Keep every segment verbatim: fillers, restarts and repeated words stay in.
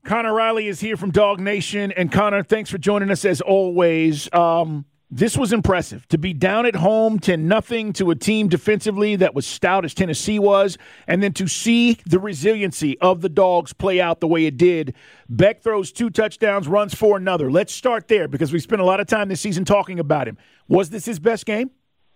Connor Riley is here from Dog Nation. And, Connor, thanks for joining us as always. Um, this was impressive. To be down at home ten nothing to a team defensively that was stout as Tennessee was, and then to see the resiliency of the Dogs play out the way it did. Beck throws two touchdowns, runs for another. Let's start there because we spent a lot of time this season talking about him. Was this his best game?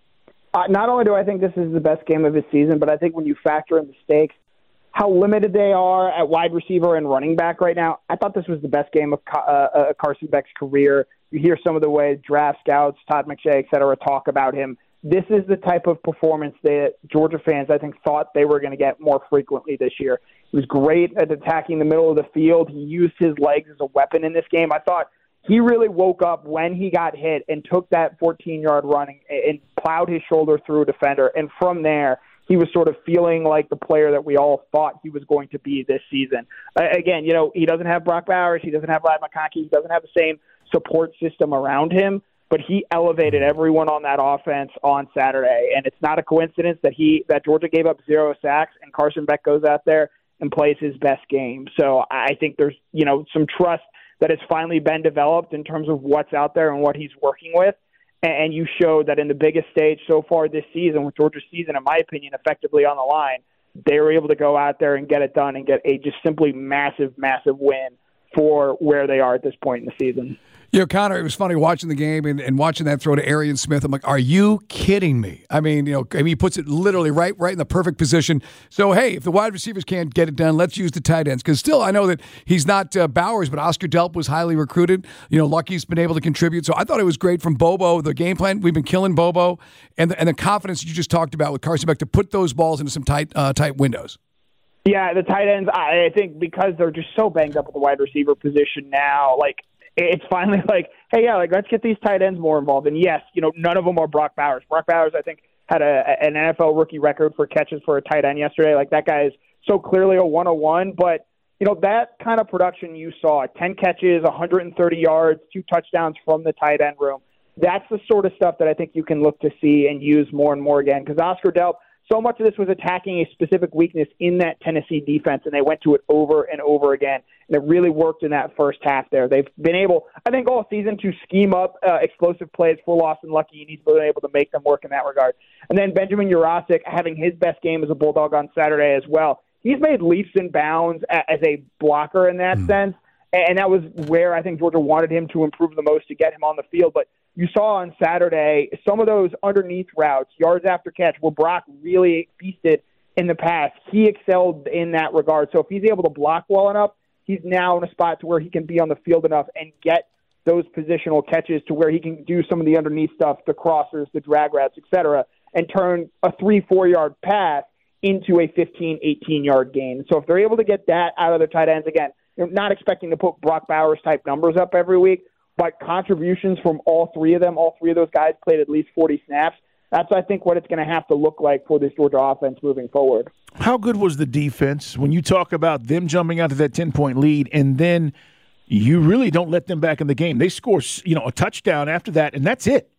Uh, not only do I think this is the best game of his season, but I think when you factor in the stakes, how limited they are at wide receiver and running back right now, I thought this was the best game of uh, uh, Carson Beck's career. You hear some of the way draft scouts, Todd McShay, et cetera, talk about him. This is the type of performance that Georgia fans, I think, thought they were going to get more frequently this year. He was great at attacking the middle of the field. He used his legs as a weapon in this game. I thought he really woke up when he got hit and took that fourteen-yard run and plowed his shoulder through a defender. And from there, he was sort of feeling like the player that we all thought he was going to be this season. Uh, again, you know, he doesn't have Brock Bowers. He doesn't have Ladd McConkey. He doesn't have the same support system around him, but he elevated everyone on that offense on Saturday. And it's not a coincidence that he that Georgia gave up zero sacks and Carson Beck goes out there and plays his best game. So I think there's, you know, some trust that has finally been developed in terms of what's out there and what he's working with. And you showed that in the biggest stage so far this season, with Georgia's season, in my opinion, effectively on the line, they were able to go out there and get it done and get a just simply massive, massive win for where they are at this point in the season. You know, Connor, it was funny watching the game and, and watching that throw to Arian Smith. I'm like, are you kidding me? I mean, you know, I mean, he puts it literally right right in the perfect position. So, hey, if the wide receivers can't get it done, let's use the tight ends. Because still, I know that he's not uh, Bowers, but Oscar Delp was highly recruited. You know, Lucky's been able to contribute. So I thought it was great from Bobo, the game plan. We've been killing Bobo. And the, and the confidence you just talked about with Carson Beck to put those balls into some tight uh, tight windows. Yeah, the tight ends, I think because they're just so banged up at the wide receiver position now, like, it's finally like, hey, yeah, like let's get these tight ends more involved. And yes, you know, none of them are Brock Bowers. Brock Bowers, I think, had a, an N F L rookie record for catches for a tight end yesterday. Like that guy is so clearly a one oh one. But, you know, that kind of production you saw, ten catches, one hundred thirty yards, two touchdowns from the tight end room. That's the sort of stuff that I think you can look to see and use more and more again. Because Oscar Delp, so much of this was attacking a specific weakness in that Tennessee defense, and they went to it over and over again. And it really worked in that first half there. They've been able, I think, all season to scheme up uh, explosive plays for Lawson Lucky, and he's been able to make them work in that regard. And then Benjamin Urasic having his best game as a Bulldog on Saturday as well. He's made leaps and bounds as a blocker in that mm. sense, and that was where I think Georgia wanted him to improve the most to get him on the field. But you saw on Saturday some of those underneath routes, yards after catch, where Brock really feasted in the past. He excelled in that regard. So if he's able to block well enough, he's now in a spot to where he can be on the field enough and get those positional catches to where he can do some of the underneath stuff, the crossers, the drag routes, et cetera, and turn a three, four-yard pass into a fifteen, eighteen-yard gain. So if they're able to get that out of their tight ends, again, you're not expecting to put Brock Bowers-type numbers up every week, but contributions from all three of them, all three of those guys played at least forty snaps. That's, I think, what it's going to have to look like for this Georgia offense moving forward. How good was the defense when you talk about them jumping out to that ten-point lead, and then you really don't let them back in the game? They score, you know, a touchdown after that, and that's it.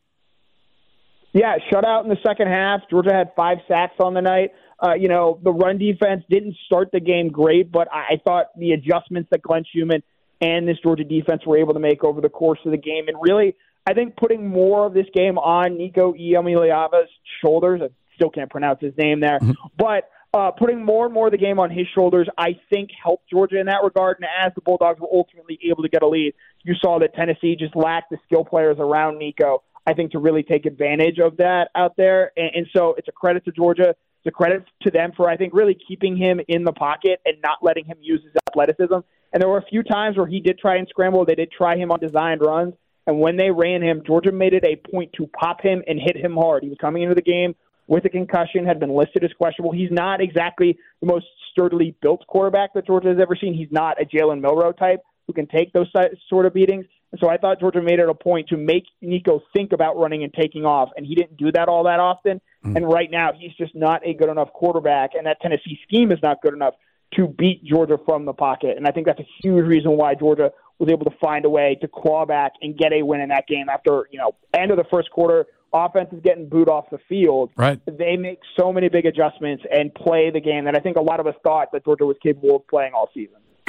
Yeah, shutout in the second half. Georgia had five sacks on the night. Uh, you know, the run defense didn't start the game great, but I thought the adjustments that Glenn Schumann and this Georgia defense were able to make over the course of the game, and really, I think putting more of this game on Nico Iamaleava's shoulders. I still can't pronounce his name there, mm-hmm. but uh, putting more and more of the game on his shoulders, I think, helped Georgia in that regard. And as the Bulldogs were ultimately able to get a lead, you saw that Tennessee just lacked the skill players around Nico, I think, to really take advantage of that out there. And, and so it's a credit to Georgia. It's a credit to them for, I think, really keeping him in the pocket and not letting him use his athleticism. And there were a few times where he did try and scramble. They did try him on designed runs. And when they ran him, Georgia made it a point to pop him and hit him hard. He was coming into the game with a concussion, had been listed as questionable. He's not exactly the most sturdily built quarterback that Georgia has ever seen. He's not a Jalen Milroe type who can take those sort of beatings. And so I thought Georgia made it a point to make Nico think about running and taking off, and he didn't do that all that often. Mm. And right now he's just not a good enough quarterback, and that Tennessee scheme is not good enough to beat Georgia from the pocket. And I think that's a huge reason why Georgia was able to find a way to claw back and get a win in that game after, you know, end of the first quarter, offense is getting booed off the field. Right. They make so many big adjustments and play the game that I think a lot of us thought that Georgia was capable of playing all season.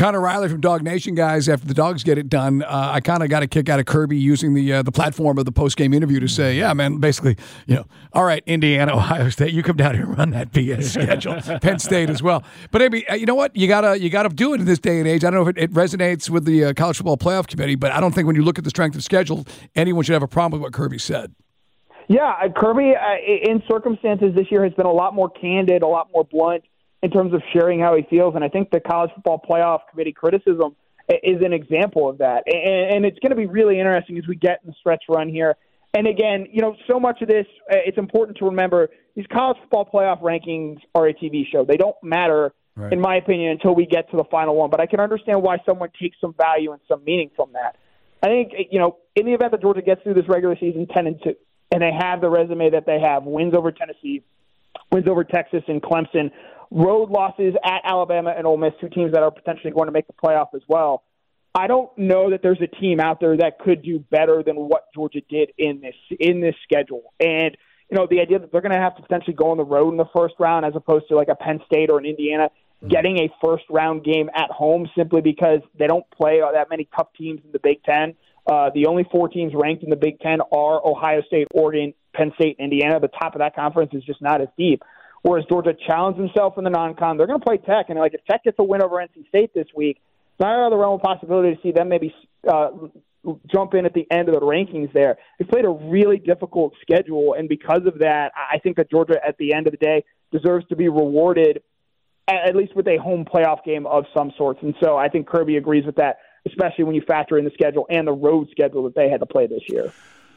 Connor Riley from Dog Nation, guys. After the Dogs get it done, uh, I kind of got a kick out of Kirby using the uh, the platform of the post game interview to say, "Yeah, man, basically, you know, all right, Indiana, Ohio State, you come down here and run that B S schedule, Penn State as well." But maybe uh, you know what, you gotta you gotta do it in this day and age. I don't know if it, it resonates with the uh, College Football Playoff Committee, but I don't think when you look at the strength of schedule, anyone should have a problem with what Kirby said. Yeah, uh, Kirby, uh, in circumstances this year, has been a lot more candid, a lot more blunt in terms of sharing how he feels. And I think the College Football Playoff Committee criticism is an example of that. And, and it's going to be really interesting as we get in the stretch run here. And again, you know, so much of this, uh, it's important to remember these College Football Playoff rankings are a T V show. They don't matter, right, in my opinion, until we get to the final one. But I can understand why someone takes some value and some meaning from that. I think, you know, in the event that Georgia gets through this regular season ten and two, and they have the resume that they have, wins over Tennessee, wins over Texas and Clemson, road losses at Alabama and Ole Miss, two teams that are potentially going to make the playoff as well, I don't know that there's a team out there that could do better than what Georgia did in this in this schedule. And, you know, the idea that they're going to have to potentially go on the road in the first round as opposed to like a Penn State or an Indiana getting a first-round game at home simply because they don't play that many tough teams in the Big Ten. Uh, the only four teams ranked in the Big Ten are Ohio State, Oregon, Penn State, and Indiana. The top of that conference is just not as deep. Whereas Georgia challenged themselves in the non-con. They're going to play Tech, and like if Tech gets a win over N C State this week, it's not out of the realm of possibility to see them maybe uh, jump in at the end of the rankings there. They played a really difficult schedule, and because of that, I think that Georgia at the end of the day deserves to be rewarded at least with a home playoff game of some sorts. And so I think Kirby agrees with that, especially when you factor in the schedule and the road schedule that they had to play this year.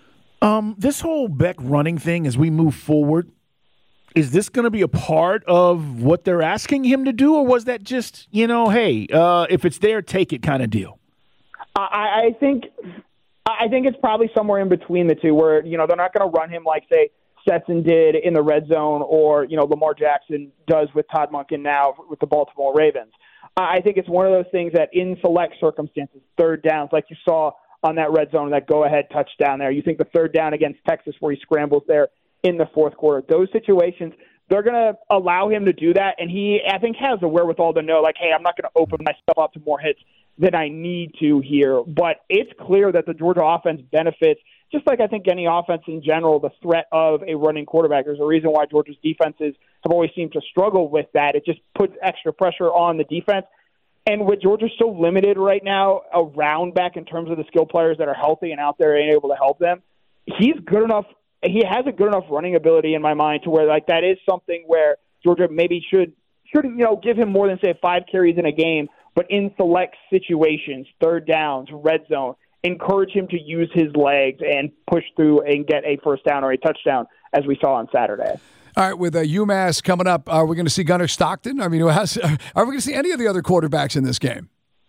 Um, this whole Beck running thing as we move forward, is this going to be a part of what they're asking him to do, or was that just, you know, hey, uh, if it's there, take it kind of deal? I, I think I think it's probably somewhere in between the two where, you know, they're not going to run him like, say, Stetson did in the red zone or, you know, Lamar Jackson does with Todd Monken now with the Baltimore Ravens. I think it's one of those things that in select circumstances, third downs, like you saw on that red zone, that go-ahead touchdown there. You think the third down against Texas where he scrambles there in the fourth quarter. Those situations, they're going to allow him to do that, and he, I think, has the wherewithal to know, like, hey, I'm not going to open myself up to more hits than I need to here. But it's clear that the Georgia offense benefits, just like I think any offense in general, the threat of a running quarterback. There's a reason why Georgia's defenses have always seemed to struggle with that. It just puts extra pressure on the defense. And with Georgia so limited right now around back in terms of the skill players that are healthy and out there and able to help them, he's good enough. He has a good enough running ability in my mind to where like that is something where Georgia maybe should should you know give him more than say five carries in a game, but in select situations, third downs, red zone, encourage him to use his legs and push through and get a first down or a touchdown as we saw on Saturday. All right, with uh, UMass coming up, are we going to see Gunnar Stockton? I mean, who has, are we going to see any of the other quarterbacks in this game?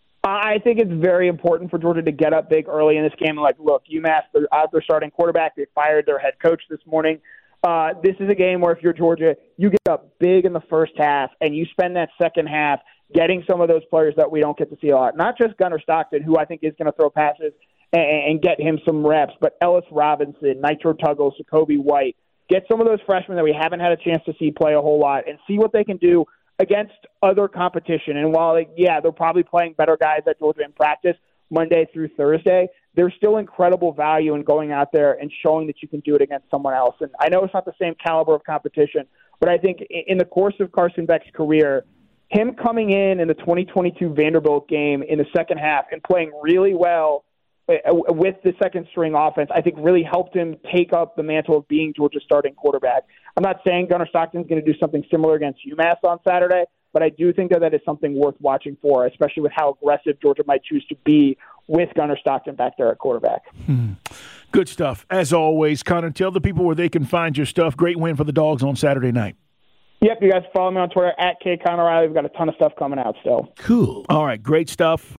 I think it's very important for Georgia to get up big early in this game. Like, look, UMass, they're out their starting quarterback. They fired their head coach this morning. Uh, this is a game where if you're Georgia, you get up big in the first half, and you spend that second half getting some of those players that we don't get to see a lot. Not just Gunnar Stockton, who I think is going to throw passes and, and get him some reps, but Ellis Robinson, Nitro Tuggle, Jacoby White. Get some of those freshmen that we haven't had a chance to see play a whole lot and see what they can do against other competition. And while, they, yeah, they're probably playing better guys at Georgia in practice Monday through Thursday, there's still incredible value in going out there and showing that you can do it against someone else. And I know it's not the same caliber of competition, but I think in the course of Carson Beck's career, him coming in in the twenty twenty-two Vanderbilt game in the second half and playing really well with the second string offense, I think really helped him take up the mantle of being Georgia's starting quarterback. I'm not saying Gunnar Stockton's going to do something similar against UMass on Saturday, but I do think that that is something worth watching for, especially with how aggressive Georgia might choose to be with Gunnar Stockton back there at quarterback. Hmm. Good stuff. As always, Connor, tell the people where they can find your stuff. Great win for the Dogs on Saturday night. Yep, you guys follow me on Twitter at K Connor Riley. We've got a ton of stuff coming out still. Cool. All right, great stuff.